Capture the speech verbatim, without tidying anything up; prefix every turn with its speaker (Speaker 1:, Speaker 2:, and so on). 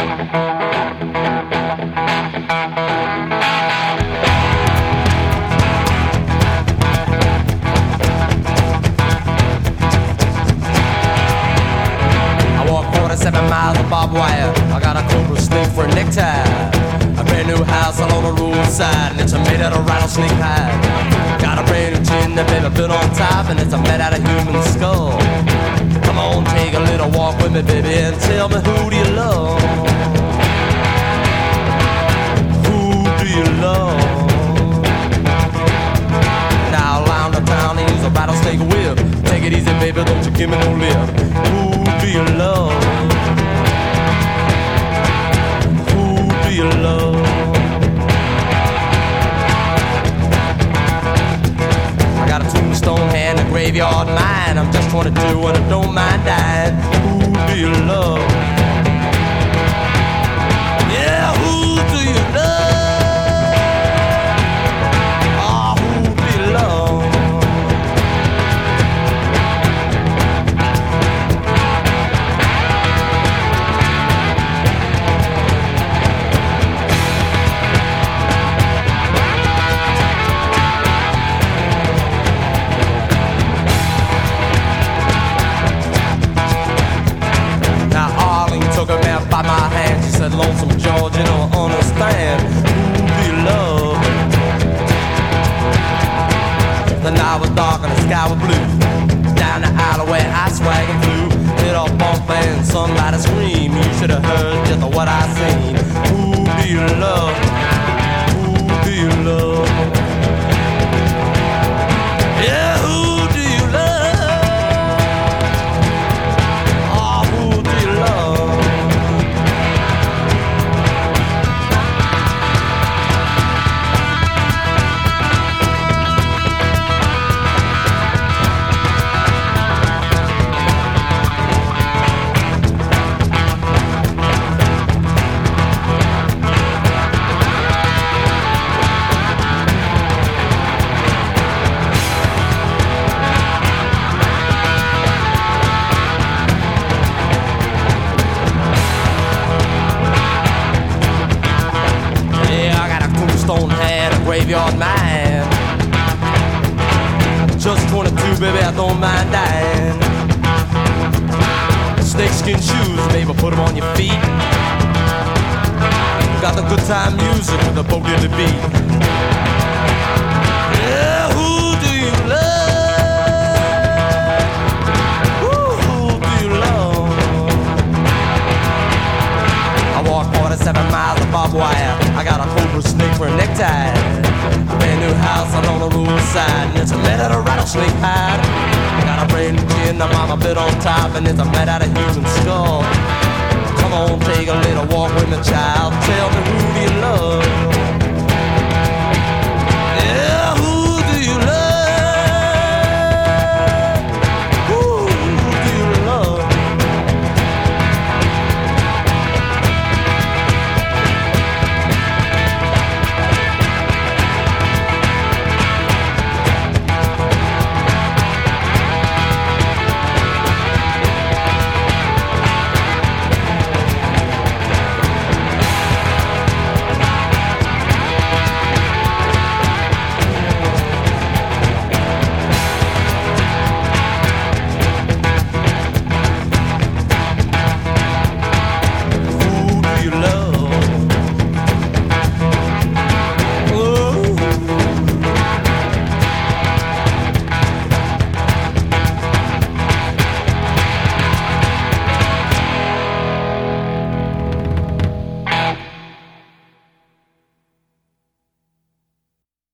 Speaker 1: Seven miles of barbed wire. I got a cobra snake for a necktie. A brand new house along the roadside, and it's made out of rattlesnake hide. Got a brand new chin that baby built on top, and it's made out of human skull. Come on, take a little walk with me, baby, and tell me, who do you love? Who do you love? Now around the town, he's a rattlesnake whip. Take it easy, baby, don't you give me no lip. Who do you love? You love. I got a tombstone hand, a graveyard mind. I'm just twenty-two and I don't mind dying. Who do you love? Yeah, who do you love? Ah, oh, who do you love? Took her man by my hand. She said, Lonesome George, you don't understand. Who do you love? The night was dark and the sky was blue. Down the alleyway I swag and flew. Hit off bump and somebody scream. You should have heard just what I seen. Who do you love? Who do you love? Yeah, who do you love? Oh, who do you love? Graveyard man. Just twenty-two, baby, I don't mind dying. Snakeskin shoes, baby, put them on your feet. Got the good time music with the boogie beat. Yeah, who do you love? Ooh, who do you love? I walk forty-seven miles of barbed wire. I got a cobra snake for a necktie. Brand new house along the roadside, and it's made out of rattlesnake hide. Got a brand new chin, the mama bit on top, and it's made out of human skull.